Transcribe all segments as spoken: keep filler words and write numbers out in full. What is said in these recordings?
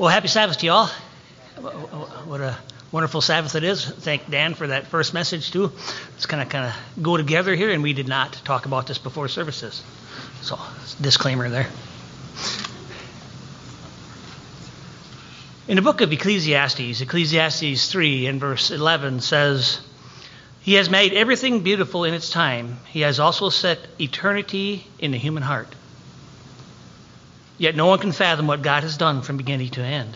Well, happy Sabbath to you all. What a wonderful Sabbath it is. Thank Dan for that first message too. It's kind of kind of go together here, and we did not talk about this before services. So, disclaimer there. In the book of Ecclesiastes, Ecclesiastes three and verse eleven says, "He has made everything beautiful in its time. He has also set eternity in the human heart. Yet no one can fathom what God has done from beginning to end.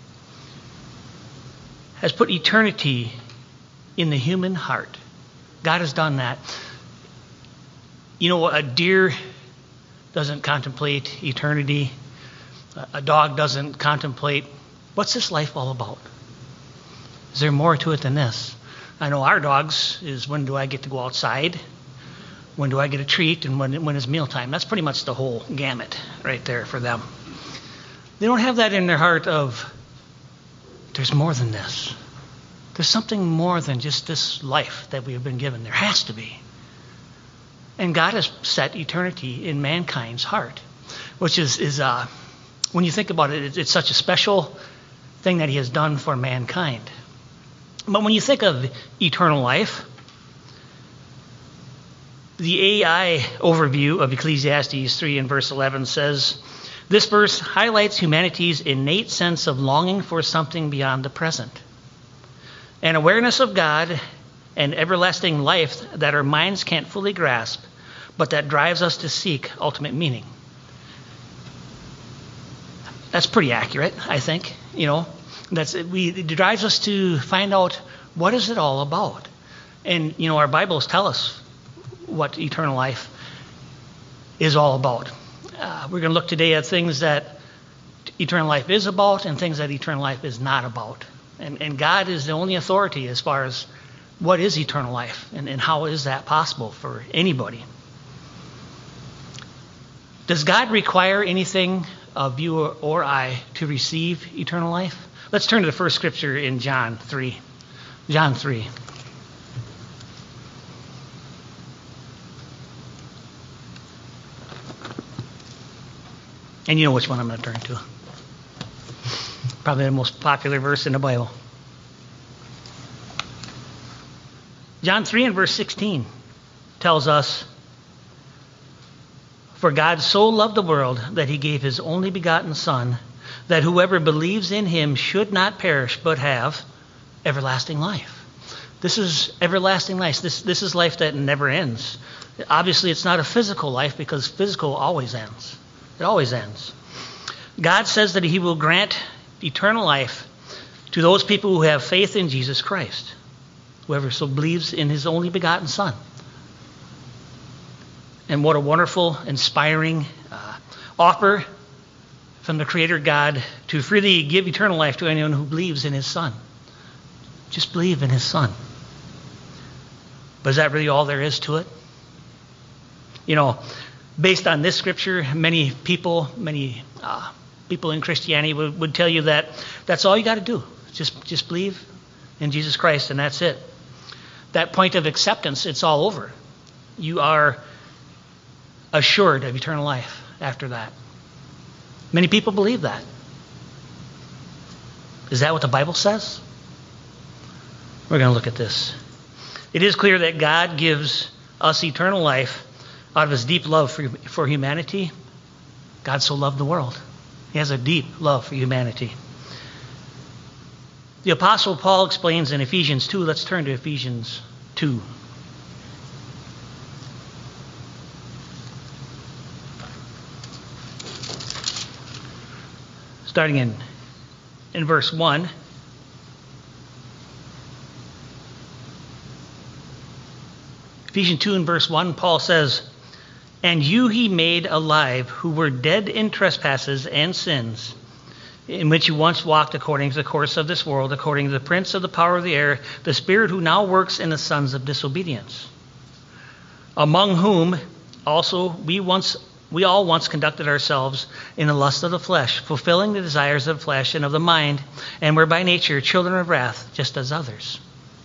Has put eternity in the human heart." God has done that. You know, a deer doesn't contemplate eternity. A dog doesn't contemplate, what's this life all about? Is there more to it than this? I know our dogs is, when do I get to go outside? When do I get a treat? And when, when is mealtime? That's pretty much the whole gamut right there for them. They don't have that in their heart of, there's more than this. There's something more than just this life that we have been given. There has to be. And God has set eternity in mankind's heart, which is, is uh, when you think about it, it's, it's such a special thing that he has done for mankind. But when you think of eternal life, the A I overview of Ecclesiastes three and verse eleven says, this verse highlights humanity's innate sense of longing for something beyond the present, an awareness of God and everlasting life that our minds can't fully grasp, but that drives us to seek ultimate meaning. That's pretty accurate, I think. You know, that's we it drives us to find out, what is it all about? And you know, our Bibles tell us what eternal life is all about. Uh, we're going to look today at things that eternal life is about and things that eternal life is not about. And, and God is the only authority as far as what is eternal life and, and how is that possible for anybody. Does God require anything of you or, or I to receive eternal life? Let's turn to the first scripture in John three. John three. And you know which one I'm going to turn to. Probably the most popular verse in the Bible. John three and verse sixteen tells us, "For God so loved the world that he gave his only begotten Son, that whoever believes in him should not perish but have everlasting life." This is everlasting life. This, this is life that never ends. Obviously, it's not a physical life because physical always ends. It always ends. God says that he will grant eternal life to those people who have faith in Jesus Christ, whoever so believes in his only begotten Son. And what a wonderful, inspiring uh, offer from the Creator God to freely give eternal life to anyone who believes in his Son. Just believe in his Son. But is that really all there is to it? You know, based on this scripture, many people, many uh, people in Christianity would, would tell you that that's all you got to do. Just, just believe in Jesus Christ, and that's it. That point of acceptance, it's all over. You are assured of eternal life after that. Many people believe that. Is that what the Bible says? We're going to look at this. It is clear that God gives us eternal life out of his deep love for, for humanity. God so loved the world. He has a deep love for humanity. The Apostle Paul explains in Ephesians two. Let's turn to Ephesians two. Starting in, in verse one. Ephesians two and verse one, Paul says, "And you he made alive, who were dead in trespasses and sins, in which you once walked according to the course of this world, according to the prince of the power of the air, the spirit who now works in the sons of disobedience, among whom also we once we all once conducted ourselves in the lust of the flesh, fulfilling the desires of the flesh and of the mind, and were by nature children of wrath, just as others."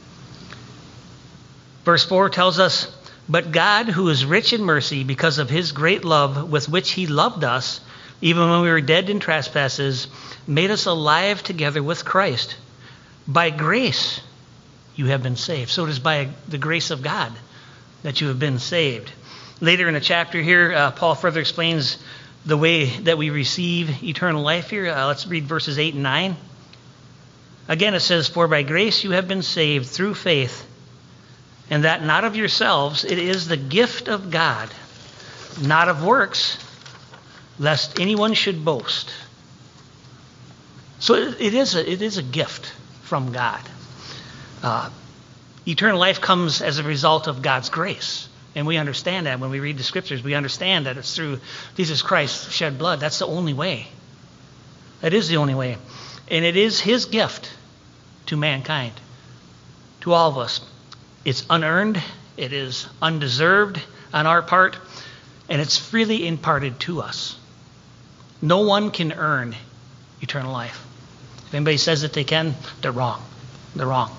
Verse four tells us, "But God, who is rich in mercy, because of his great love with which he loved us, even when we were dead in trespasses, made us alive together with Christ. By grace you have been saved. So it is by the grace of God that you have been saved. Later in the chapter here, uh, Paul further explains the way that we receive eternal life here. Uh, let's read verses eight and nine. Again, it says, "For by grace you have been saved through faith, and that not of yourselves, it is the gift of God, not of works, lest anyone should boast." So it is a, it is a gift from God. Uh, eternal life comes as a result of God's grace. And we understand that when we read the scriptures. We understand that it's through Jesus Christ's shed blood. That's the only way. That is the only way. And it is his gift to mankind, to all of us. It's unearned. It is undeserved on our part. And it's freely imparted to us. No one can earn eternal life. If anybody says that they can, they're wrong. They're wrong.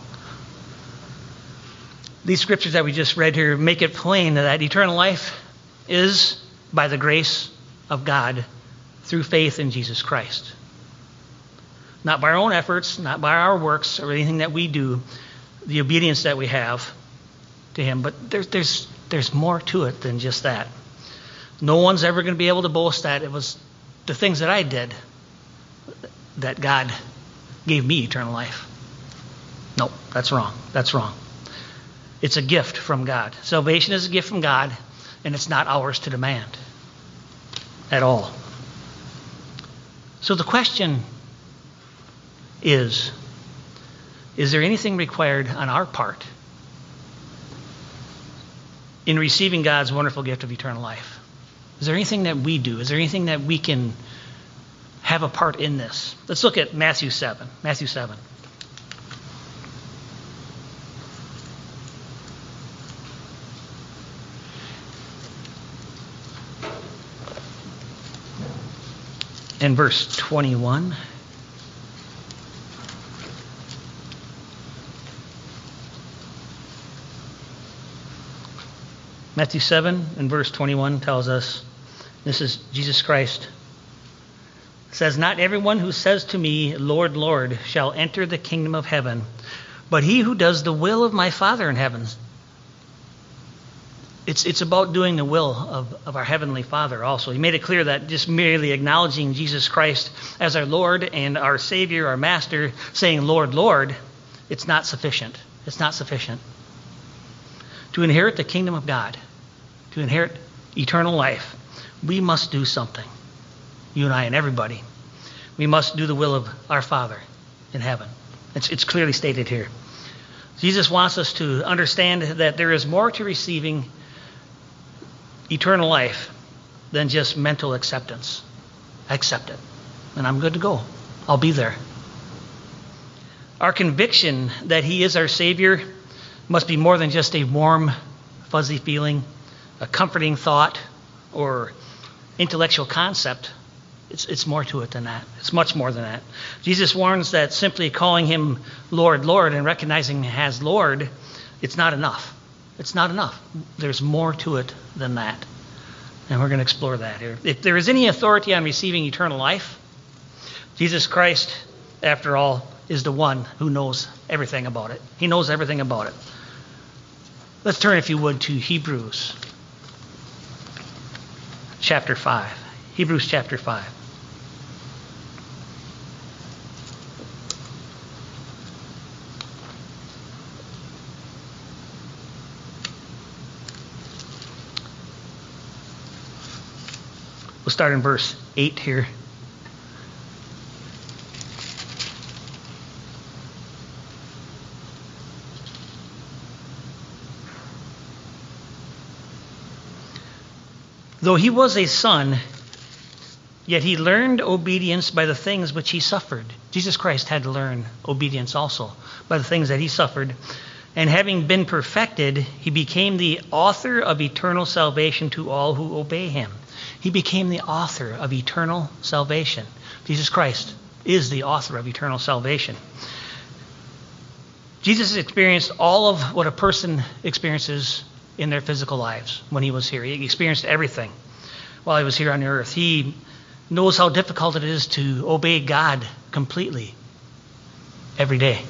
These scriptures that we just read here make it plain that eternal life is by the grace of God through faith in Jesus Christ. Not by our own efforts, not by our works or anything that we do, the obedience that we have to him. But there's, there's, there's more to it than just that. No one's ever going to be able to boast that it was the things that I did that God gave me eternal life. No, that's wrong. That's wrong. It's a gift from God. Salvation is a gift from God, and it's not ours to demand at all. So the question is, is there anything required on our part in receiving God's wonderful gift of eternal life? Is there anything that we do? Is there anything that we can have a part in this? Let's look at Matthew seven. Matthew seven. In verse twenty-one. Matthew seven and verse twenty-one tells us, this is Jesus Christ. It says, "Not everyone who says to me, 'Lord, Lord,' shall enter the kingdom of heaven, but he who does the will of my Father in heaven." It's, it's about doing the will of, of our Heavenly Father also. He made it clear that just merely acknowledging Jesus Christ as our Lord and our Savior, our Master, saying, "Lord, Lord," it's not sufficient. It's not sufficient. To inherit the kingdom of God, to inherit eternal life, we must do something. You and I and everybody. We must do the will of our Father in heaven. It's, it's clearly stated here. Jesus wants us to understand that there is more to receiving eternal life than just mental acceptance. Accept it, and I'm good to go. I'll be there. Our conviction that he is our Savior must be more than just a warm, fuzzy feeling, a comforting thought, or intellectual concept. It's, it's more to it than that. It's much more than that. Jesus warns that simply calling him Lord, Lord, and recognizing him as Lord, it's not enough. It's not enough. There's more to it than that. And we're going to explore that here. If there is any authority on receiving eternal life, Jesus Christ, after all, is the one who knows everything about it. He knows everything about it. Let's turn, if you would, to Hebrews chapter five. Hebrews chapter five. We'll start in verse eight here. "Though he was a son, yet he learned obedience by the things which he suffered." Jesus Christ had to learn obedience also by the things that he suffered. "And having been perfected, he became the author of eternal salvation to all who obey him." He became the author of eternal salvation. Jesus Christ is the author of eternal salvation. Jesus experienced all of what a person experiences in their physical lives when he was here. He experienced everything while he was here on earth. He knows how difficult it is to obey God completely every day.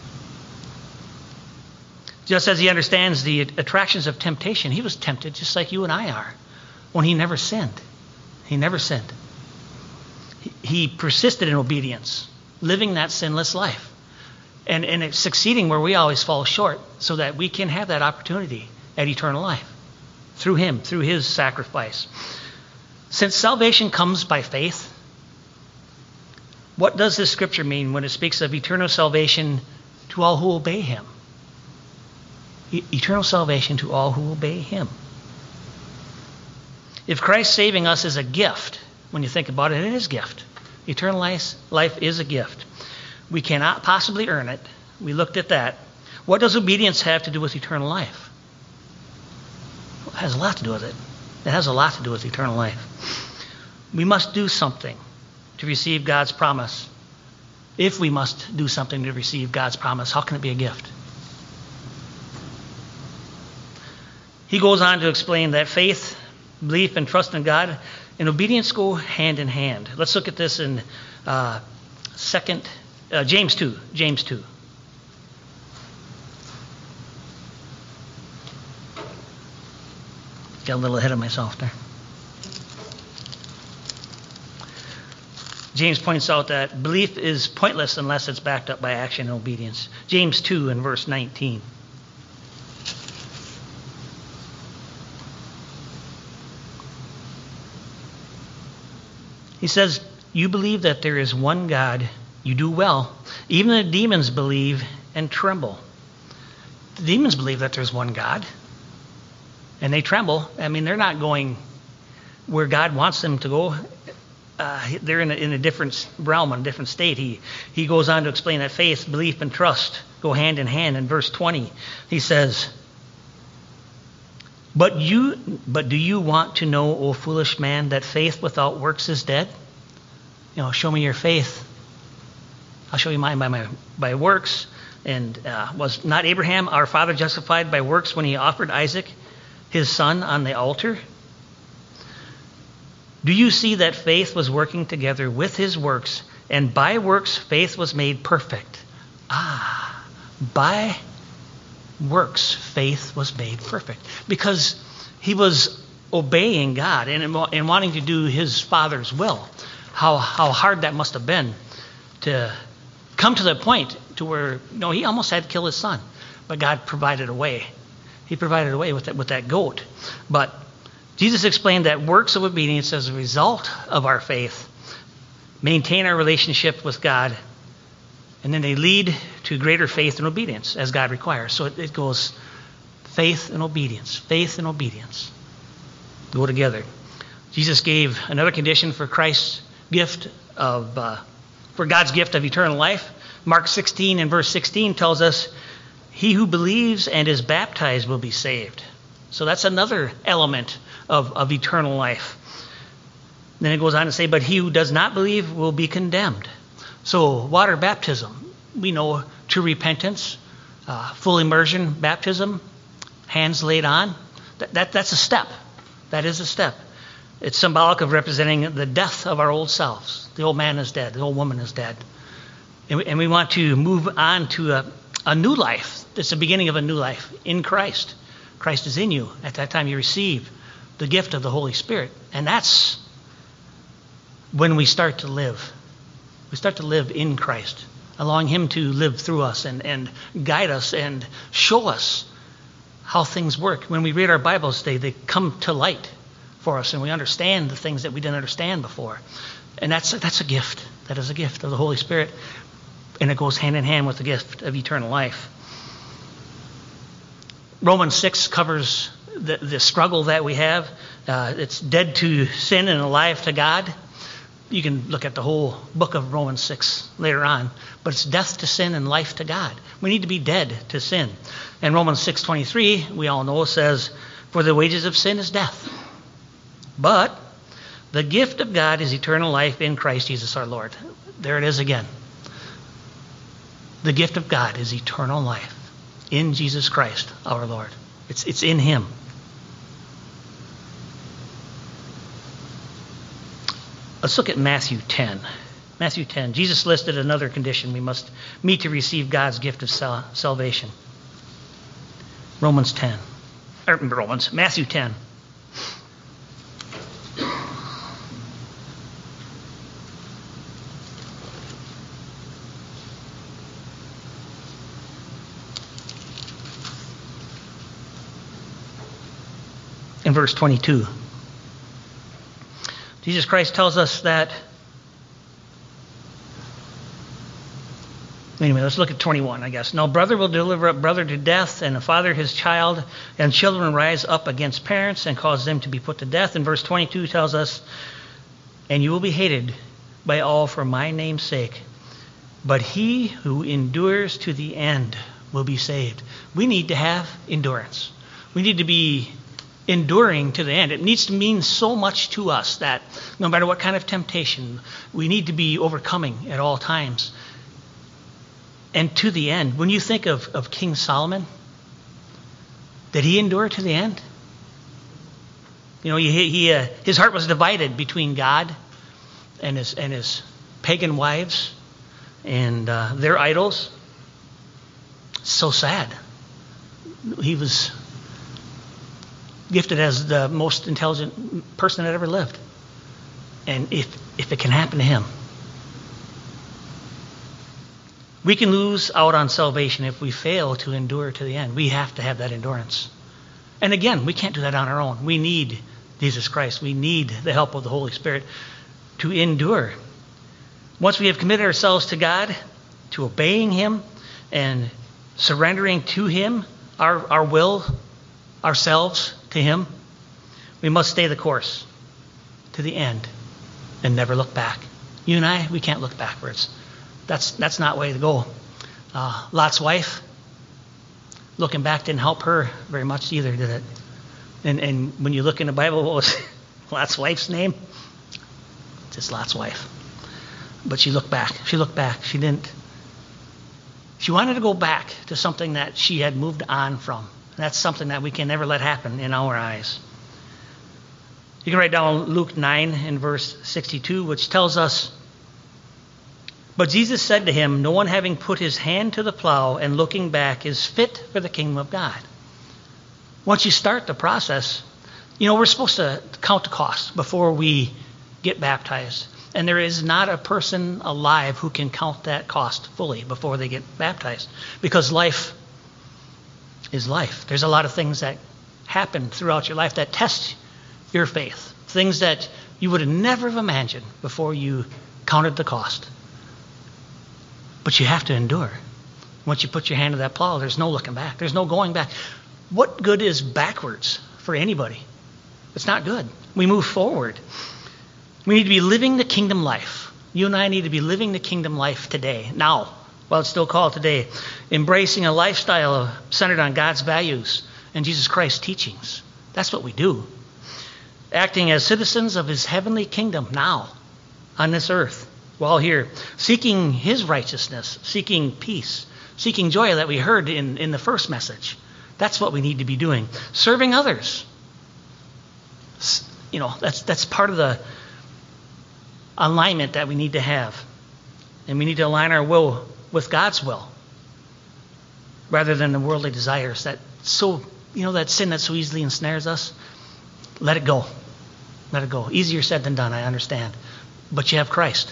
Just as he understands the attractions of temptation, he was tempted just like you and I are when he never sinned. He never sinned. He persisted in obedience, living that sinless life, and, and it's succeeding where we always fall short so that we can have that opportunity at eternal life through him, through his sacrifice. Since salvation comes by faith, what does this scripture mean when it speaks of eternal salvation to all who obey him? E- eternal salvation to all who obey him. If Christ saving us is a gift, when you think about it, it is a gift. Eternal life, life is a gift. We cannot possibly earn it. We looked at that. What does obedience have to do with eternal life? Well, it has a lot to do with it. It has a lot to do with eternal life. We must do something to receive God's promise. If we must do something to receive God's promise, how can it be a gift? He goes on to explain that faith, belief, and trust in God and obedience go hand in hand. Let's look at this in uh, second uh, James two. James two. Got a little ahead of myself there. James points out that belief is pointless unless it's backed up by action and obedience. James two and verse nineteen. He says, you believe that there is one God, you do well. Even the demons believe and tremble. The demons believe that there's one God, and they tremble. I mean, they're not going where God wants them to go. Uh, they're in a, in a different realm, in a different state. He, he goes on to explain that faith, belief, and trust go hand in hand. In verse twenty, he says, But you, but do you want to know, O foolish man, that faith without works is dead? You know, show me your faith. I'll show you mine by my by works. And uh, was not Abraham, our father, justified by works when he offered Isaac, his son, on the altar? Do you see that faith was working together with his works, and by works faith was made perfect? Ah, by works, faith was made perfect. Because he was obeying God and, and wanting to do his Father's will. How how hard that must have been to come to the point to where, you know, he almost had to kill his son. But God provided a way. He provided a way with that, with that goat. But Jesus explained that works of obedience as a result of our faith maintain our relationship with God, and then they lead to greater faith and obedience as God requires. So it, it goes faith and obedience. Faith and obedience go together. Jesus gave another condition for Christ's gift of, uh, for God's gift of eternal life. Mark sixteen and verse sixteen tells us, he who believes and is baptized will be saved. So that's another element of, of eternal life. Then it goes on to say, but he who does not believe will be condemned. So water baptism, we know true repentance, uh, full immersion baptism, hands laid on. That, that That's a step. That is a step. It's symbolic of representing the death of our old selves. The old man is dead. The old woman is dead. And we, and we want to move on to a, a new life. It's the beginning of a new life in Christ. Christ is in you. At that time you receive the gift of the Holy Spirit. And that's when we start to live. We start to live in Christ, allowing him to live through us and, and guide us and show us how things work. When we read our Bibles, they, they come to light for us and we understand the things that we didn't understand before. And that's, that's a gift. That is a gift of the Holy Spirit. And it goes hand in hand with the gift of eternal life. Romans six covers the, the struggle that we have. Uh, it's dead to sin and alive to God. You can look at the whole book of Romans six later on. But it's death to sin and life to God. We need to be dead to sin. And Romans six twenty-three, we all know, says, for the wages of sin is death. But the gift of God is eternal life in Christ Jesus our Lord. There it is again. The gift of God is eternal life in Jesus Christ our Lord. It's, it's in him. Let's look at Matthew ten. Matthew ten. Jesus listed another condition we must meet to receive God's gift of sal- salvation. Romans ten. Or Romans, Matthew ten. In verse twenty-two. Jesus Christ tells us that. Anyway, let's look at twenty-one, I guess. No brother will deliver up brother to death, and a father his child, and children rise up against parents and cause them to be put to death. And verse twenty-two tells us, and you will be hated by all for my name's sake, but he who endures to the end will be saved. We need to have endurance. We need to be enduring to the end. It needs to mean so much to us that no matter what kind of temptation, we need to be overcoming at all times. And to the end. When you think of, of King Solomon, did he endure to the end? You know, he, he uh, his heart was divided between God and his and his pagan wives and uh, their idols. So sad. He was gifted as the most intelligent person that ever lived. And if if it can happen to him, we can lose out on salvation if we fail to endure to the end. We have to have that endurance. And again, we can't do that on our own. We need Jesus Christ. We need the help of the Holy Spirit to endure. Once we have committed ourselves to God, to obeying him and surrendering to him, our, our will, ourselves to him, we must stay the course to the end and never look back. You and I, we can't look backwards. That's that's not the way to go. Uh, Lot's wife, looking back didn't help her very much either, did it? And and when you look in the Bible, what was Lot's wife's name? Just Lot's wife. But she looked back. She looked back. She didn't. She wanted to go back to something that she had moved on from. And that's something that we can never let happen in our eyes. You can write down Luke nine in verse sixty-two, which tells us, but Jesus said to him, no one having put his hand to the plow and looking back is fit for the kingdom of God. Once you start the process, you know, we're supposed to count the cost before we get baptized. And there is not a person alive who can count that cost fully before they get baptized. Because life is life. There's a lot of things that happen throughout your life that test your faith. Things that you would have never have imagined before you counted the cost. But you have to endure. Once you put your hand to that plow, there's no looking back. There's no going back. What good is backwards for anybody? It's not good. We move forward. We need to be living the kingdom life. You and I need to be living the kingdom life today, now, while it's still called today. Embracing a lifestyle centered on God's values and Jesus Christ's teachings. That's what we do. Acting as citizens of his heavenly kingdom now, on this earth. While here, seeking his righteousness, seeking peace, seeking joy that we heard in, in the first message. That's what we need to be doing. Serving others. You know, that's that's part of the alignment that we need to have. And we need to align our will with God's will rather than the worldly desires that so, you know, that sin that so easily ensnares us. Let it go. Let it go. Easier said than done, I understand. But you have Christ.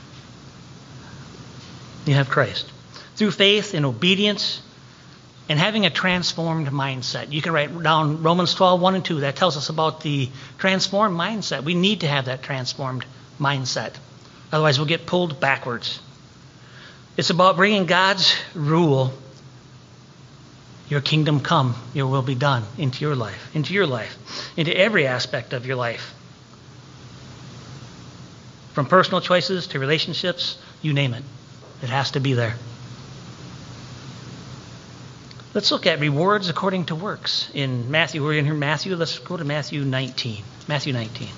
You have Christ. Through faith and obedience and having a transformed mindset. You can write down Romans twelve, one and two. That tells us about the transformed mindset. We need to have that transformed mindset. Otherwise, we'll get pulled backwards. It's about bringing God's rule, your kingdom come, your will be done, into your life, into your life, into every aspect of your life. From personal choices to relationships, you name it. It has to be there. Let's look at rewards according to works. In Matthew, we're in here, Matthew. Let's go to Matthew nineteen. Matthew nineteen.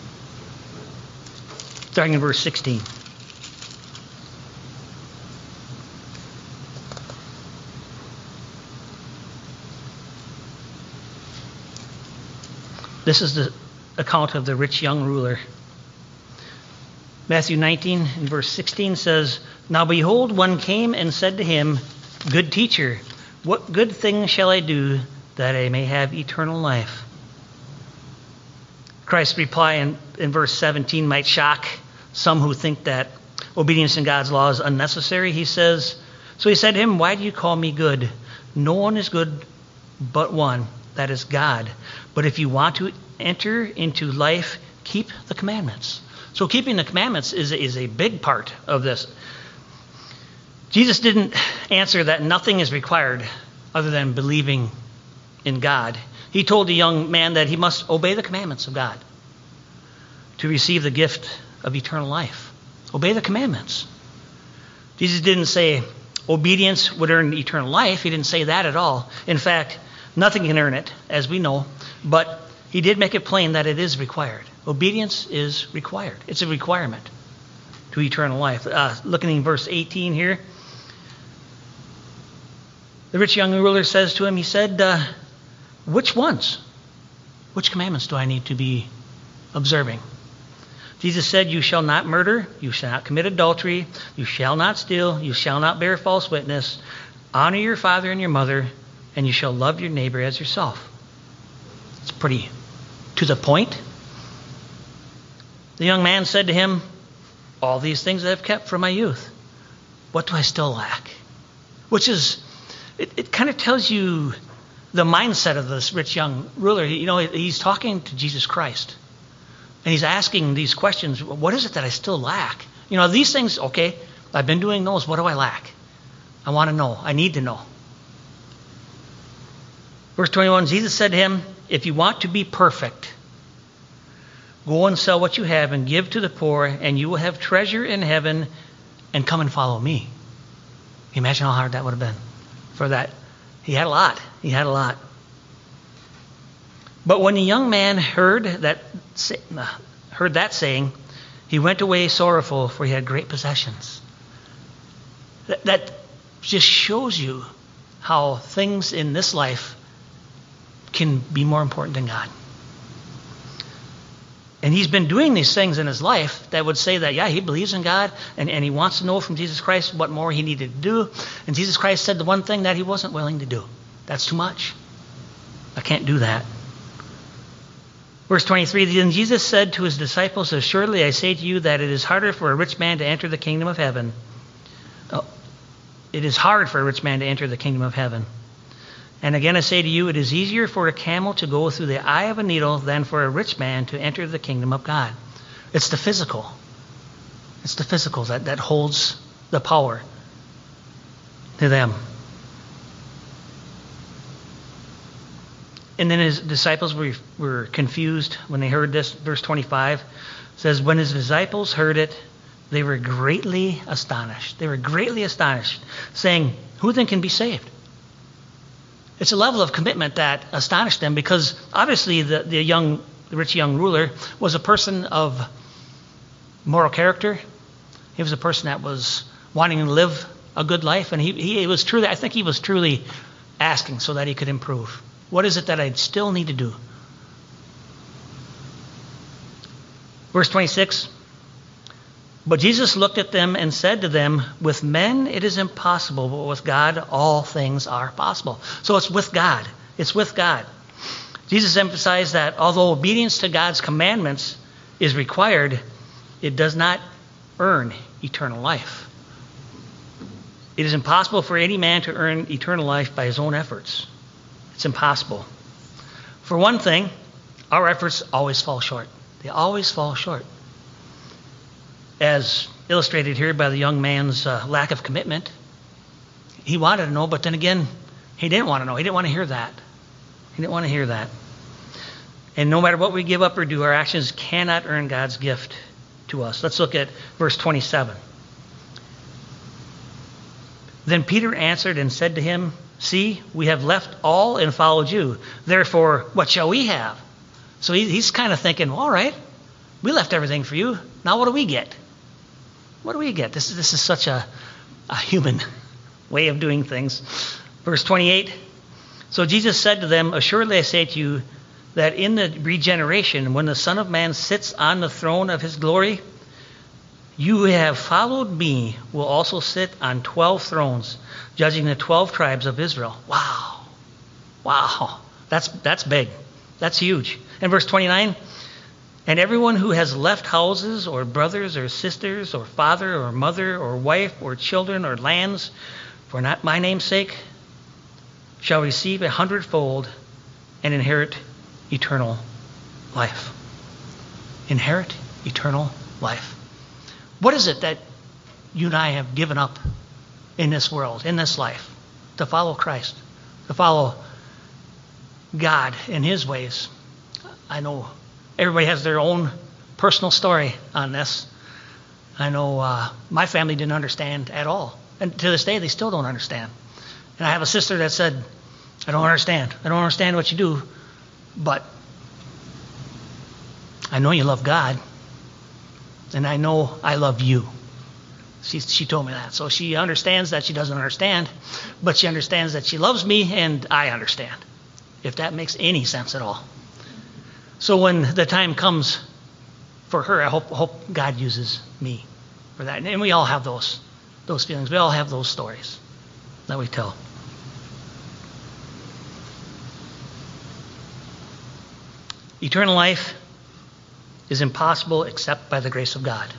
Starting in verse sixteen. This is the account of the rich young ruler. Matthew nineteen and verse sixteen says, "Now behold, one came and said to him, 'Good teacher, what good thing shall I do that I may have eternal life?'" Christ's reply in, in verse seventeen might shock some who think that obedience in God's law is unnecessary. He says, "So he said to him, 'Why do you call me good? No one is good but one, that is God. But if you want to enter into life, keep the commandments.'" So keeping the commandments is, is a big part of this. Jesus didn't answer that nothing is required other than believing in God. He told the young man that he must obey the commandments of God to receive the gift of eternal life. Obey the commandments. Jesus didn't say obedience would earn eternal life. He didn't say that at all. In fact, nothing can earn it, as we know. But he did make it plain that it is required. Obedience is required. It's a requirement to eternal life. Uh, looking in verse eighteen here, the rich young ruler says to him, he said, uh, which ones? Which commandments do I need to be observing? Jesus said, "You shall not murder, you shall not commit adultery, you shall not steal, you shall not bear false witness, honor your father and your mother, and you shall love your neighbor as yourself." It's pretty to the point. The young man said to him, "All these things I have kept from my youth. What do I still lack?" Which is, it, it kind of tells you the mindset of this rich young ruler. You know, he's talking to Jesus Christ. And he's asking these questions. What is it that I still lack? You know, these things, okay, I've been doing those. What do I lack? I want to know. I need to know. Verse twenty-one, Jesus said to him, "If you want to be perfect, go and sell what you have and give to the poor, and you will have treasure in heaven, and come and follow me." Can you imagine how hard that would have been for that? He had a lot. He had a lot. But when the young man heard that heard that saying, he went away sorrowful, for he had great possessions. That, that just shows you how things in this life can be more important than God. And he's been doing these things in his life that would say that, yeah, he believes in God, and, and he wants to know from Jesus Christ what more he needed to do. And Jesus Christ said the one thing that he wasn't willing to do. That's too much. I can't do that. Verse twenty-three, then Jesus said to his disciples, "Assuredly I say to you that it is harder for a rich man to enter the kingdom of heaven. Oh, it is hard for a rich man to enter the kingdom of heaven. And again I say to you, it is easier for a camel to go through the eye of a needle than for a rich man to enter the kingdom of God." It's the physical. It's the physical that, that holds the power to them. And then his disciples were, were confused when they heard this. Verse twenty-five says, when his disciples heard it, they were greatly astonished. They were greatly astonished, saying, "Who then can be saved?" It's a level of commitment that astonished them, because obviously the, the young, the rich young ruler was a person of moral character. He was a person that was wanting to live a good life, and he, he was truly, I think he was truly asking so that he could improve. What is it that I still need to do? Verse twenty-six, but Jesus looked at them and said to them, with men it is impossible, but with God all things are possible. So it's with God. It's with God. Jesus emphasized that although obedience to God's commandments is required, it does not earn eternal life. It is impossible for any man to earn eternal life by his own efforts. It's impossible. For one thing, our efforts always fall short. They always fall short. As illustrated here by the young man's uh, lack of commitment. He wanted to know, but then again, he didn't want to know. He didn't want to hear that. He didn't want to hear that. And no matter what we give up or do, our actions cannot earn God's gift to us. Let's look at verse twenty-seven. Then Peter answered and said to him, "See, we have left all and followed you. Therefore, what shall we have?" So he, he's kind of thinking, well, all right, we left everything for you. Now what do we get? What do we get? This is, this is such a, a human way of doing things. Verse twenty-eight, so Jesus said to them, "Assuredly I say to you, that in the regeneration, when the Son of Man sits on the throne of his glory, you who have followed me will also sit on twelve thrones, judging the twelve tribes of Israel. Wow. Wow. That's, that's big. That's huge. And verse twenty-nine, and everyone who has left houses or brothers or sisters or father or mother or wife or children or lands for not my name's sake shall receive a hundredfold and inherit eternal life. Inherit eternal life. What is it that you and I have given up in this world, in this life, to follow Christ, to follow God in his ways? I know everybody has their own personal story on this. I know uh, my family didn't understand at all. And to this day, they still don't understand. And I have a sister that said, I don't understand. I don't understand what you do, but I know you love God, and I know I love you. She, she told me that. So she understands that she doesn't understand, but she understands that she loves me, and I understand, if that makes any sense at all. So when the time comes for her, I hope, hope God uses me for that. And we all have those, those feelings. We all have those stories that we tell. Eternal life is impossible except by the grace of God.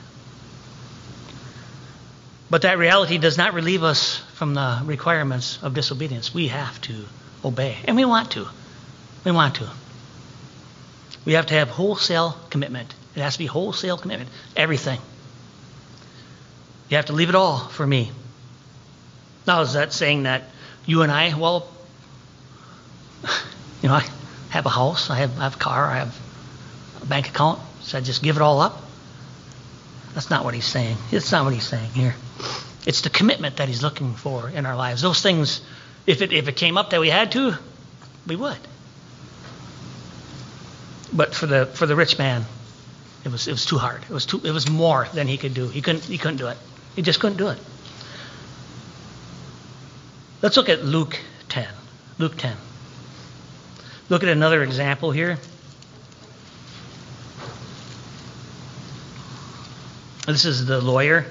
But that reality does not relieve us from the requirements of disobedience. We have to obey. And we want to. We want to. We have to have wholesale commitment. It has to be wholesale commitment. Everything. You have to leave it all for me. Now, is that saying that you and I, well, you know, I have a house, I have, I have a car, I have a bank account, so I just give it all up? That's not what he's saying. It's not what he's saying here. It's the commitment that he's looking for in our lives. Those things, if it if it came up that we had to, we would. But for the for the rich man, it was it was too hard. It was too it was more than he could do. He couldn't he couldn't do it. He just couldn't do it. Let's look at Luke ten. Luke ten. Look at another example here. This is the lawyer.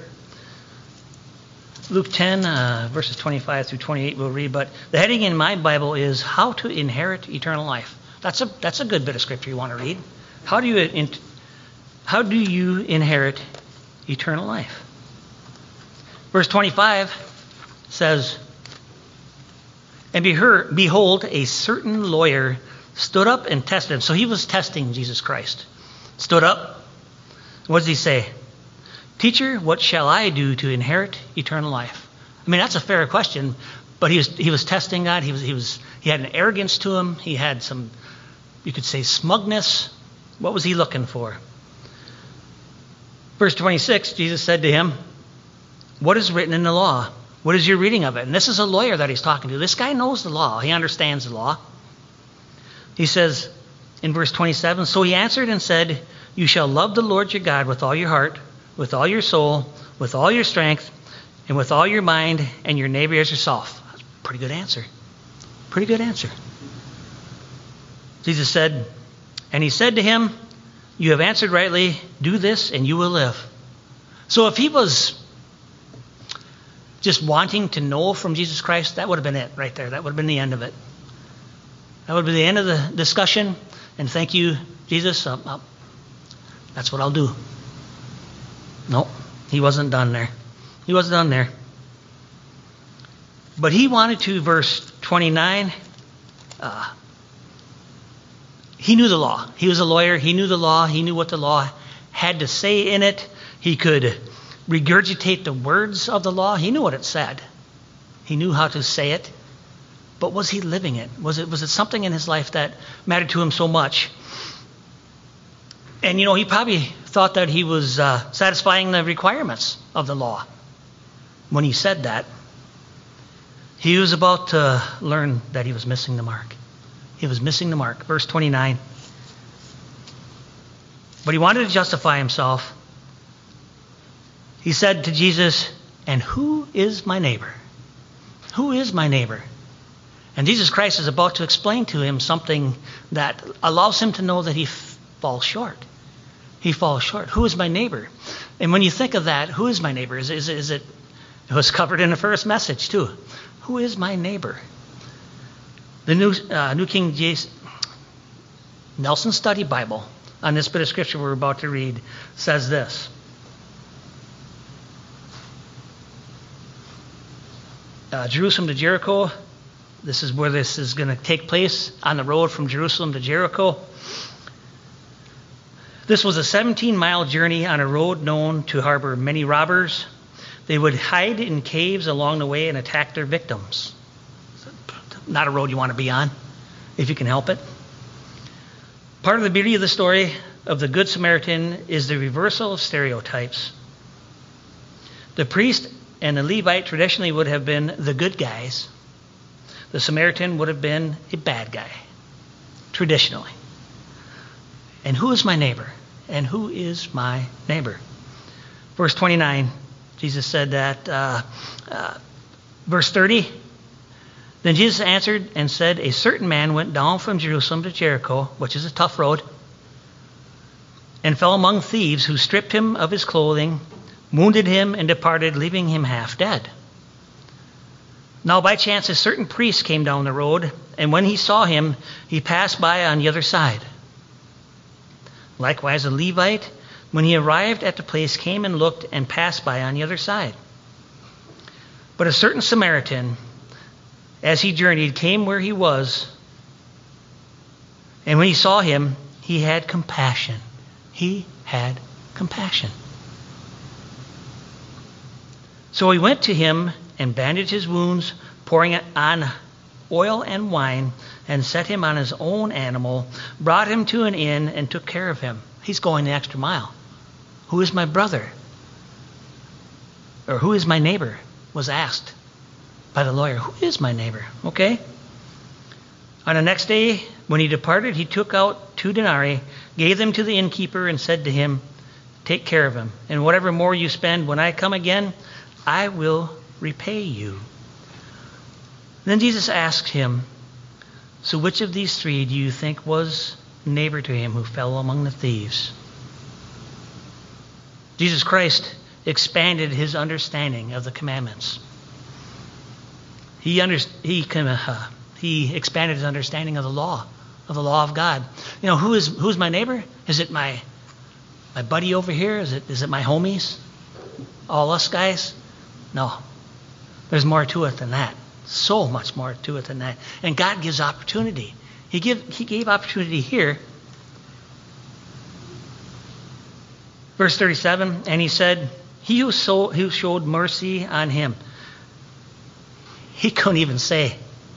Luke ten, uh, verses twenty-five through twenty-eight we'll read, but the heading in my Bible is How to Inherit Eternal Life. That's a that's a good bit of scripture you want to read. How do you in, how do you inherit eternal life? Verse twenty-five says, and behold, a certain lawyer stood up and tested him. So he was testing Jesus Christ. Stood up. What does he say? Teacher, what shall I do to inherit eternal life? I mean, that's a fair question, but he was he was testing God. He was he was he had an arrogance to him. He had some, you could say, smugness. What was he looking for? Verse twenty-six, Jesus said to him, what is written in the law? What is your reading of it? And this is a lawyer that he's talking to. This guy knows the law. He understands the law. He says in verse twenty-seven, so he answered and said, you shall love the Lord your God with all your heart, with all your soul, with all your strength, and with all your mind, and your neighbor as yourself. That's a pretty good answer. Pretty good answer. Jesus said, and he said to him, you have answered rightly, do this and you will live. So if he was just wanting to know from Jesus Christ, that would have been it right there. That would have been the end of it. That would be the end of the discussion. And thank you, Jesus. Uh, uh, that's what I'll do. No, he wasn't done there. He wasn't done there. But he wanted to, verse twenty-nine, uh, he knew the law. He was a lawyer. He knew the law. He knew what the law had to say in it. He could regurgitate the words of the law. He knew what it said. He knew how to say it. But was he living it? Was it was it something in his life that mattered to him so much? And, you know, he probably thought that he was uh, satisfying the requirements of the law when he said that. He was about to learn that he was missing the mark. He was missing the mark. Verse twenty-nine. But he wanted to justify himself. He said to Jesus, and who is my neighbor? Who is my neighbor? And Jesus Christ is about to explain to him something that allows him to know that he f- falls short. He falls short. Who is my neighbor? And when you think of that, who is my neighbor? Is, is, is it, it was covered in the first message too. Who is my neighbor? The New, uh, New King James Nelson Study Bible on this bit of scripture we're about to read says this. Uh, Jerusalem to Jericho. This is where this is going to take place, on the road from Jerusalem to Jericho. This was a seventeen-mile journey on a road known to harbor many robbers. They would hide in caves along the way and attack their victims. Not a road you want to be on, if you can help it. Part of the beauty of the story of the Good Samaritan is the reversal of stereotypes. The priest and the Levite traditionally would have been the good guys. The Samaritan would have been a bad guy, traditionally. And who is my neighbor? And who is my neighbor? Verse twenty-nine, Jesus said that. Uh, uh, verse thirty, then Jesus answered and said, a certain man went down from Jerusalem to Jericho, which is a tough road, and fell among thieves who stripped him of his clothing, wounded him, and departed, leaving him half dead. Now by chance a certain priest came down the road, and when he saw him, he passed by on the other side. Likewise a Levite, when he arrived at the place, came and looked and passed by on the other side. But a certain Samaritan, as he journeyed, came where he was, and when he saw him, he had compassion. He had compassion. So he went to him and bandaged his wounds, pouring on oil and wine, and set him on his own animal, brought him to an inn, and took care of him. He's going the extra mile. Who is my brother? Or who is my neighbor? Was asked by the lawyer. Who is my neighbor? Okay. On the next day, when he departed, he took out two denarii, gave them to the innkeeper, and said to him, take care of him, and whatever more you spend, when I come again, I will repay you. Then Jesus asked him, so which of these three do you think was neighbor to him who fell among the thieves? Jesus Christ expanded his understanding of the commandments. He under, he uh, he expanded his understanding of the law, of the law of God. You know, who is who's my neighbor? Is it my my buddy over here? Is it is it my homies? All us guys? No. There's more to it than that. So much more to it than that. And God gives opportunity. He give he gave opportunity here. Verse thirty-seven, and he said, he who, so, who showed mercy on him. He couldn't even say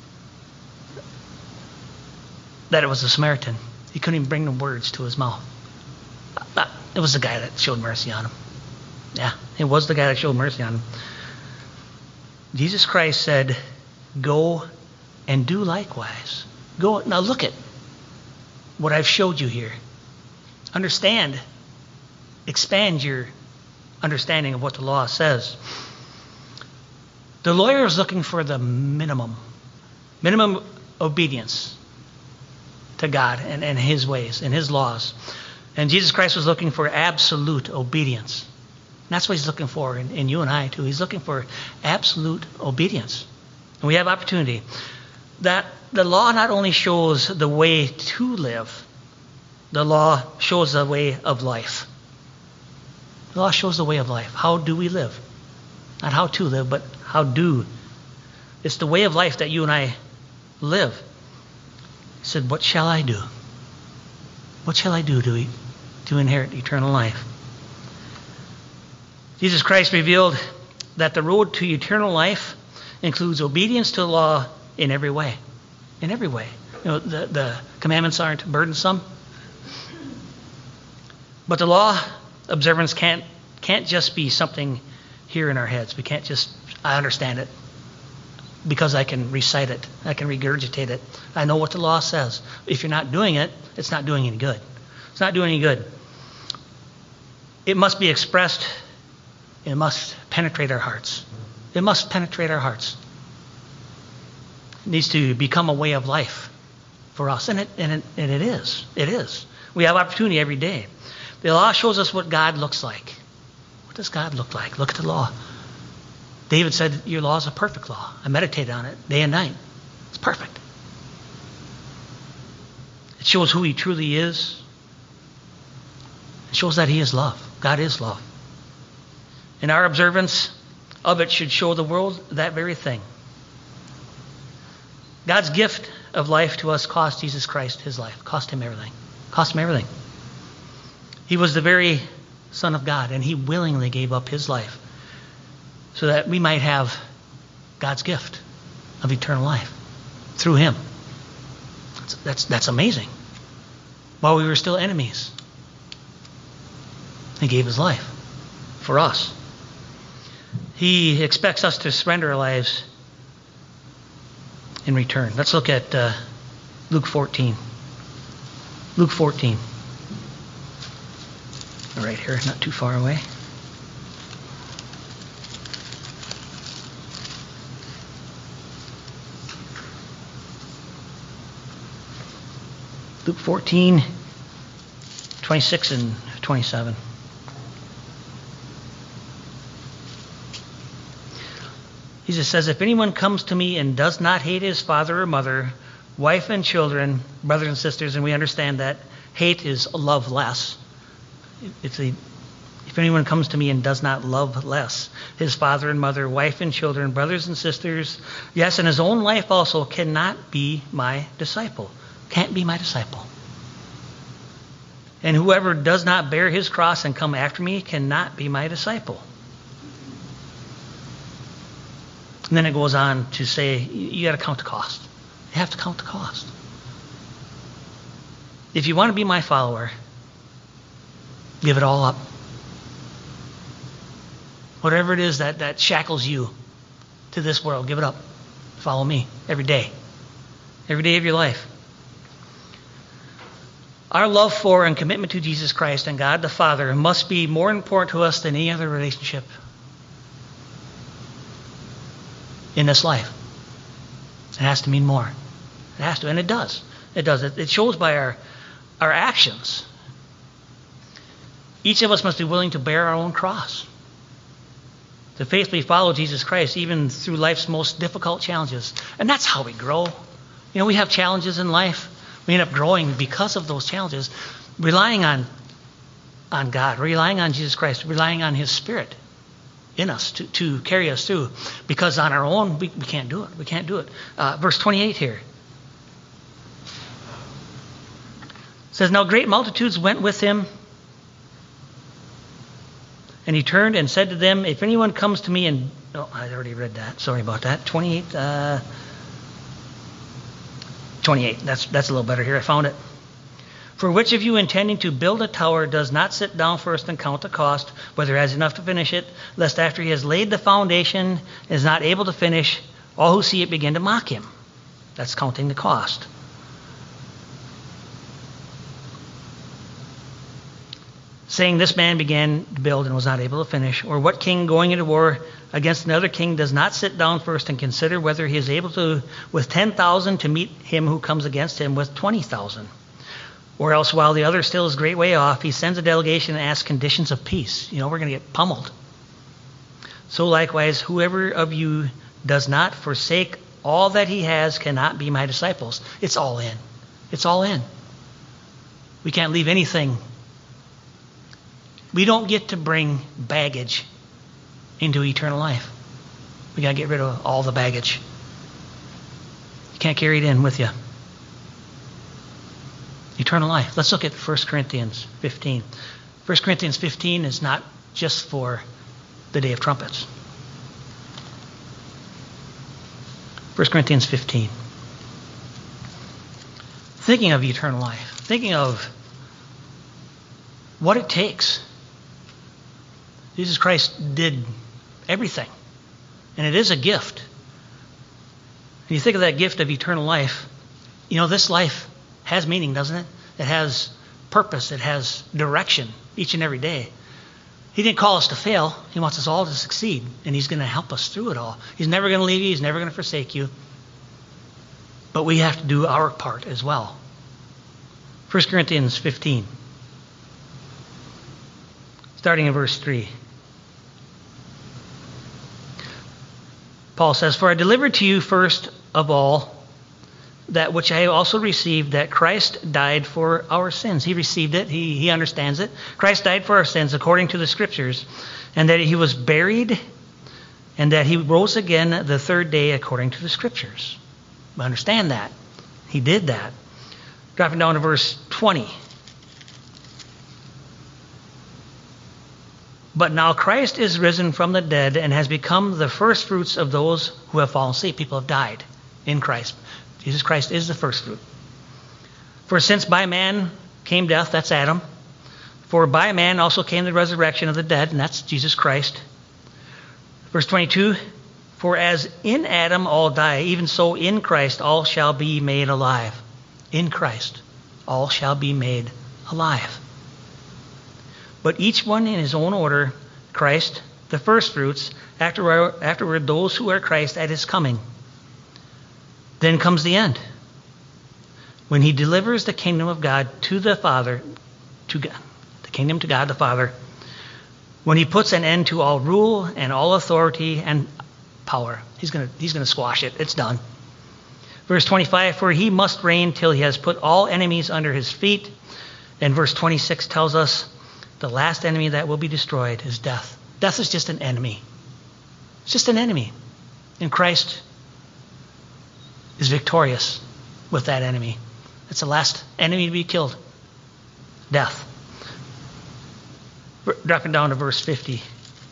that it was a Samaritan. He couldn't even bring the words to his mouth. It was the guy that showed mercy on him. Yeah, it was the guy that showed mercy on him. Jesus Christ said, go and do likewise. Go. Now look at what I've showed you here. Understand. Expand your understanding of what the law says. The lawyer is looking for the minimum, minimum obedience to God and, and his ways and his laws. And Jesus Christ was looking for absolute obedience. And that's what he's looking for in, in you and I too. He's looking for absolute obedience. And we have opportunity. That the law not only shows the way to live, the law shows the way of life. The law shows the way of life. How do we live? Not how to live, but how do. It's the way of life that you and I live. He said, what shall I do? What shall I do to, to inherit eternal life? Jesus Christ revealed that the road to eternal life includes obedience to the law in every way. In every way. You know, the, the commandments aren't burdensome. But the law observance can't can't just be something here in our heads. We can't just, I understand it because I can recite it. I can regurgitate it. I know what the law says. If you're not doing it, it's not doing any good. It's not doing any good. It must be expressed. It must penetrate our hearts. It must penetrate our hearts. needs to become a way of life for us. And it, and it, and it is. It is. We have opportunity every day. The law shows us what God looks like. What does God look like? Look at the law. David said, your law is a perfect law. I meditate on it day and night. It's perfect. It shows who he truly is. It shows that he is love. God is love. And our observance of it should show the world that very thing. God's gift of life to us cost Jesus Christ his life. Cost him everything. Cost him everything. He was the very Son of God, and he willingly gave up his life so that we might have God's gift of eternal life through him. That's, that's, that's amazing. While we were still enemies, he gave his life for us. He expects us to surrender our lives in return. Let's look at uh, Luke fourteen. Luke fourteen. Right here, not too far away. Luke fourteen, twenty-six and twenty-seven. Jesus says, if anyone comes to me and does not hate his father or mother, wife and children, brothers and sisters, and we understand that hate is love less. If, they, if anyone comes to me and does not love less his father and mother, wife and children, brothers and sisters, yes, and his own life also, cannot be my disciple. Can't be my disciple. And whoever does not bear his cross and come after me cannot be my disciple. And then it goes on to say, you got to count the cost. You have to count the cost. If you want to be my follower, give it all up. Whatever it is that, that shackles you to this world, give it up. Follow me every day. Every day of your life. Our love for and commitment to Jesus Christ and God the Father must be more important to us than any other relationship in this life. It has to mean more. It has to, and it does. It does. It, it shows by our, our actions. Each of us must be willing to bear our own cross, to faithfully follow Jesus Christ, even through life's most difficult challenges. And that's how we grow. You know, we have challenges in life. We end up growing because of those challenges, relying on, on God, relying on Jesus Christ, relying on his Spirit in us to, to carry us through. Because on our own, we, we can't do it. We can't do it. Uh, verse twenty-eight here. It says, now great multitudes went with him, and he turned and said to them, if anyone comes to me and... Oh, I already read that. Sorry about that. twenty-eight... Uh, twenty-eight. That's that's a little better here. I found it. For which of you intending to build a tower does not sit down first and count the cost, whether he has enough to finish it, lest after he has laid the foundation and is not able to finish, all who see it begin to mock him. That's counting the cost. Saying, this man began to build and was not able to finish. Or what king going into war against another king does not sit down first and consider whether he is able to, with ten thousand, to meet him who comes against him with twenty thousand? Or else, while the other still is a great way off, he sends a delegation and asks conditions of peace. You know, we're going to get pummeled. So likewise, whoever of you does not forsake all that he has cannot be my disciples. It's all in. It's all in. We can't leave anything. We don't get to bring baggage into eternal life. We got to get rid of all the baggage. You can't carry it in with you. Eternal life. Let's look at First Corinthians fifteen. First Corinthians fifteen is not just for the day of trumpets. First Corinthians fifteen. Thinking of eternal life. Thinking of what it takes. Jesus Christ did everything. And it is a gift. And you think of that gift of eternal life, you know, this life has meaning, doesn't it? It has purpose. It has direction each and every day. He didn't call us to fail. He wants us all to succeed. And he's going to help us through it all. He's never going to leave you. He's never going to forsake you. But we have to do our part as well. First Corinthians fifteen, starting in verse three. Paul says, "For I delivered to you first of all that which I also received, that Christ died for our sins." He received it. He, he understands it. Christ died for our sins according to the Scriptures, and that he was buried, and that he rose again the third day according to the Scriptures. We understand that. He did that. Dropping down to verse twenty. "But now Christ is risen from the dead and has become the first fruits of those who have fallen asleep." People have died in Christ. Jesus Christ is the first fruit. "For since by man came death," that's Adam, "for by man also came the resurrection of the dead," and that's Jesus Christ. Verse twenty-two, "For as in Adam all die, even so in Christ all shall be made alive." In Christ all shall be made alive. "But each one in his own order, Christ, the first fruits, afterward, afterward those who are Christ at his coming. Then comes the end, when he delivers the kingdom of God to the Father, to God, the kingdom to God the Father, when he puts an end to all rule and all authority and power." He's going to he's going to squash it. It's done. Verse twenty-five, "For he must reign till he has put all enemies under his feet." And verse twenty-six tells us the last enemy that will be destroyed is death. Death is just an enemy. It's just an enemy. And Christ is victorious with that enemy. It's the last enemy to be killed. Death. Dropping down to verse fifty.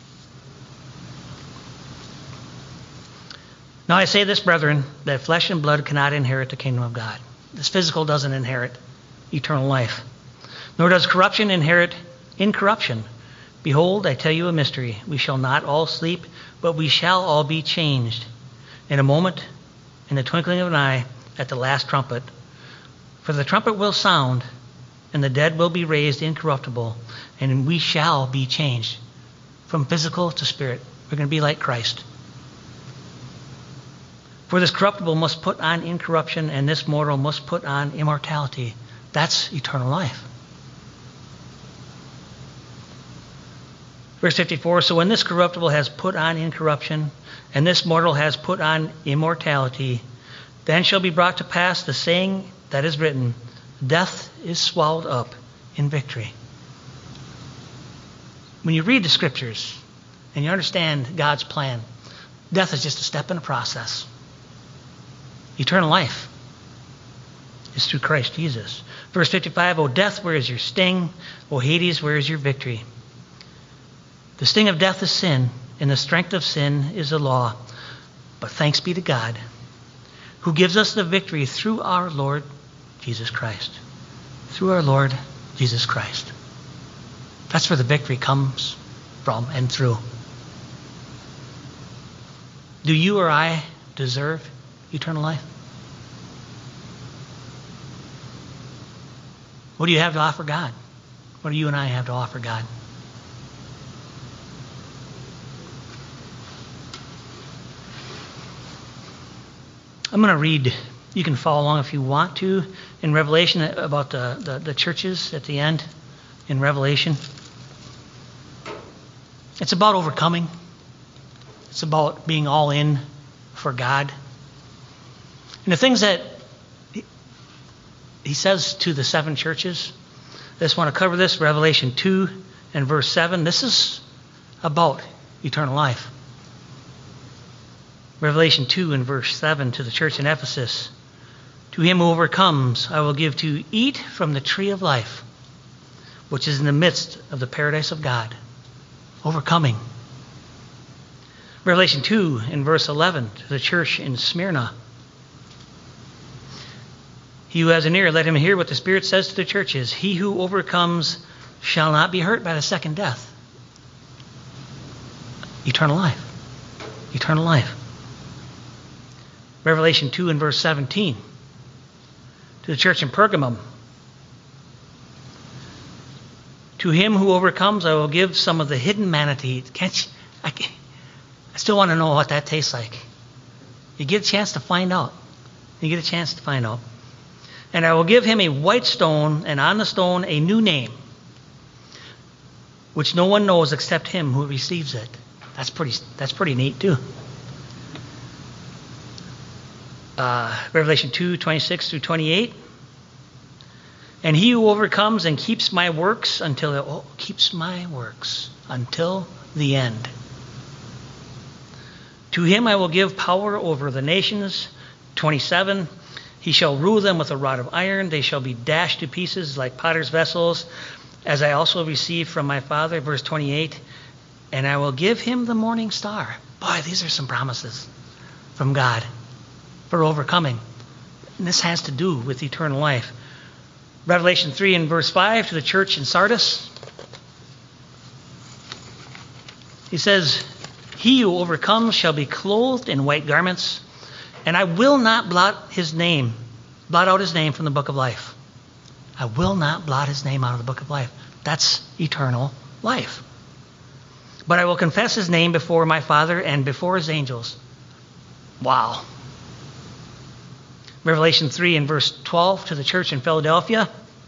"Now I say this, brethren, that flesh and blood cannot inherit the kingdom of God." This physical doesn't inherit eternal life. "Nor does corruption inherit incorruption. Behold, I tell you a mystery. We shall not all sleep, but we shall all be changed. In a moment, in the twinkling of an eye, at the last trumpet. For the trumpet will sound, and the dead will be raised incorruptible, and we shall be changed." From physical to spirit. We're going to be like Christ. "For this corruptible must put on incorruption, and this mortal must put on immortality." That's eternal life. Verse fifty-four, "So when this corruptible has put on incorruption, and this mortal has put on immortality, then shall be brought to pass the saying that is written, death is swallowed up in victory." When you read the Scriptures and you understand God's plan, death is just a step in the process. Eternal life is through Christ Jesus. Verse fifty-five, "O death, where is your sting? O Hades, where is your victory? The sting of death is sin, and the strength of sin is the law. But thanks be to God, who gives us the victory through our Lord Jesus Christ." Through our Lord Jesus Christ. That's where the victory comes from and through. Do you or I deserve eternal life? What do you have to offer God? What do you and I have to offer God? I'm going to read, you can follow along if you want to, in Revelation about the, the, the churches at the end in Revelation. It's about overcoming. It's about being all in for God. And the things that he says to the seven churches, I just want to cover this, Revelation two and verse seven. This is about eternal life. Revelation two and verse seven to the church in Ephesus. "To him who overcomes, I will give to eat from the tree of life, which is in the midst of the paradise of God." Overcoming. Revelation two and verse eleven to the church in Smyrna. "He who has an ear, let him hear what the Spirit says to the churches. He who overcomes shall not be hurt by the second death." Eternal life. Eternal life. Revelation two and verse seventeen. To the church in Pergamum. "To him who overcomes, I will give some of the hidden manna to eat." Can't you, I, I still want to know what that tastes like. You get a chance to find out. You get a chance to find out. And I will give him a white stone, and on the stone a new name, which no one knows except him who receives it. That's pretty, that's pretty neat, too. Uh, Revelation two, twenty-six through twenty-eight. And he who overcomes and keeps my works until it oh, keeps my works until the end. To him I will give power over the nations. twenty-seven. He shall rule them with a rod of iron. They shall be dashed to pieces like potter's vessels, as I also received from my Father. Verse twenty-eight. And I will give him the morning star. Boy, these are some promises from God for overcoming. And this has to do with eternal life. Revelation three and verse five, to the church in Sardis. He says, he who overcomes shall be clothed in white garments, and I will not blot his name, blot out his name from the book of life. I will not blot his name out of the book of life. That's eternal life. But I will confess his name before my Father and before his angels. Wow. Revelation three and verse twelve, to the church in Philadelphia.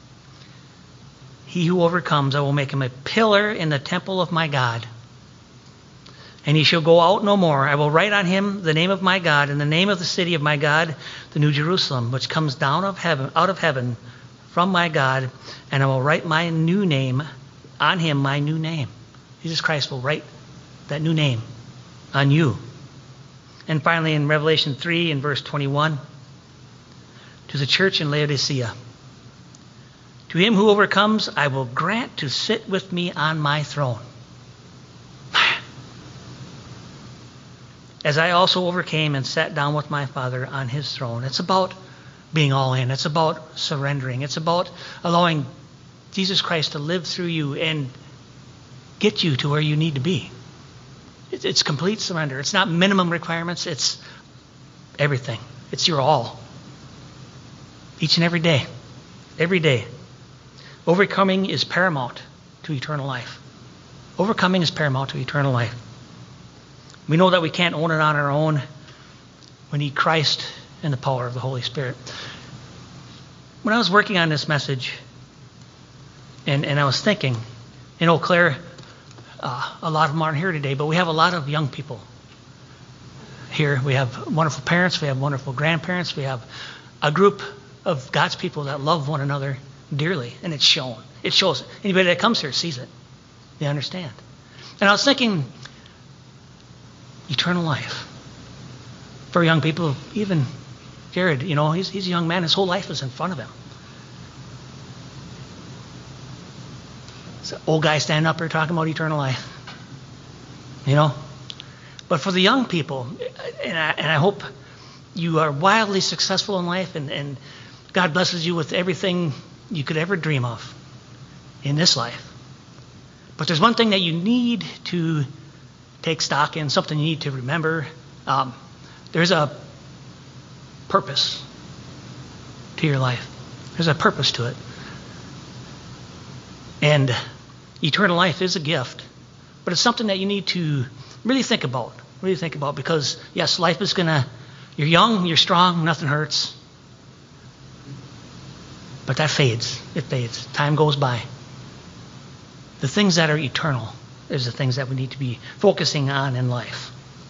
He who overcomes, I will make him a pillar in the temple of my God. And he shall go out no more. I will write on him the name of my God and the name of the city of my God, the New Jerusalem, which comes down of heaven, out of heaven from my God. And I will write my new name on him, my new name. Jesus Christ will write that new name on you. And finally, in Revelation three and verse twenty-one, to the church in Laodicea. To him who overcomes, I will grant to sit with me on my throne, as I also overcame and sat down with my Father on his throne. It's about being all in. It's about surrendering. It's about allowing Jesus Christ to live through you and get you to where you need to be. It's complete surrender. It's not minimum requirements. It's everything. It's your all. Each and every day. Every day. Overcoming is paramount to eternal life. Overcoming is paramount to eternal life. We know that we can't own it on our own. We need Christ and the power of the Holy Spirit. When I was working on this message, and, and I was thinking, in Eau Claire, uh, a lot of them aren't here today, but we have a lot of young people here. We have wonderful parents. We have wonderful grandparents. We have a group of God's people that love one another dearly, and it's shown. It shows. Anybody that comes here sees it. They understand. And I was thinking, eternal life for young people. Even Jared, you know, he's, he's a young man. His whole life is in front of him. It's an old guy standing up here talking about eternal life. You know? But for the young people, and I, and I hope you are wildly successful in life, and, and God blesses you with everything you could ever dream of in this life. But there's one thing that you need to take stock in, something you need to remember. Um, there's a purpose to your life. There's a purpose to it. And eternal life is a gift, but it's something that you need to really think about, really think about, because, yes, life is going to, you're young, you're strong, nothing hurts. But that fades. It fades. Time goes by. The things that are eternal is the things that we need to be focusing on in life.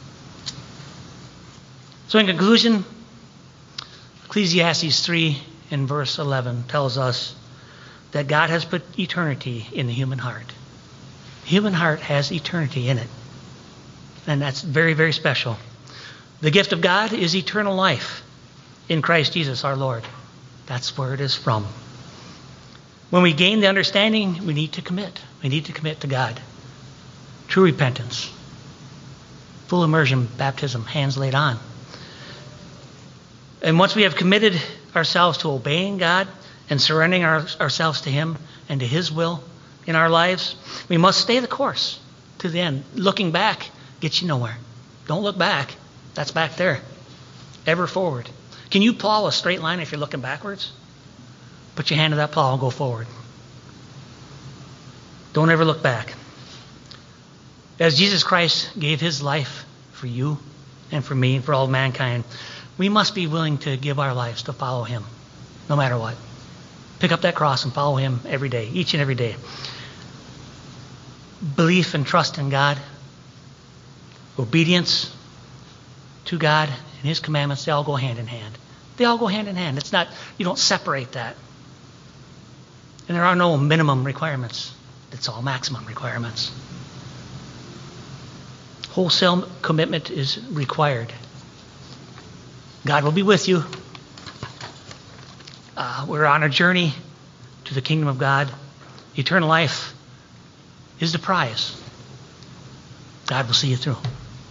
So in conclusion, Ecclesiastes three in verse eleven tells us that God has put eternity in the human heart. The human heart has eternity in it. And that's very, very special. The gift of God is eternal life in Christ Jesus our Lord. That's where it is from. When we gain the understanding, we need to commit. We need to commit to God. True repentance. Full immersion, baptism, hands laid on. And once we have committed ourselves to obeying God and surrendering our, ourselves to Him and to His will in our lives, we must stay the course to the end. Looking back gets you nowhere. Don't look back. That's back there. Ever forward. Can you plow a straight line if you're looking backwards? Put your hand to that plow and go forward. Don't ever look back. As Jesus Christ gave His life for you and for me and for all mankind, We must be willing to give our lives to follow him, no matter what. Pick up that cross and follow him every day, each and every day. Belief and trust in God, obedience to God and his commandments, they all go hand in hand. They all go hand in hand. It's not, you don't separate that. And there are no minimum requirements. It's all maximum requirements. Wholesale commitment is required. God will be with you. Uh, we're on a journey to the kingdom of God. Eternal life is the prize. God will see you through.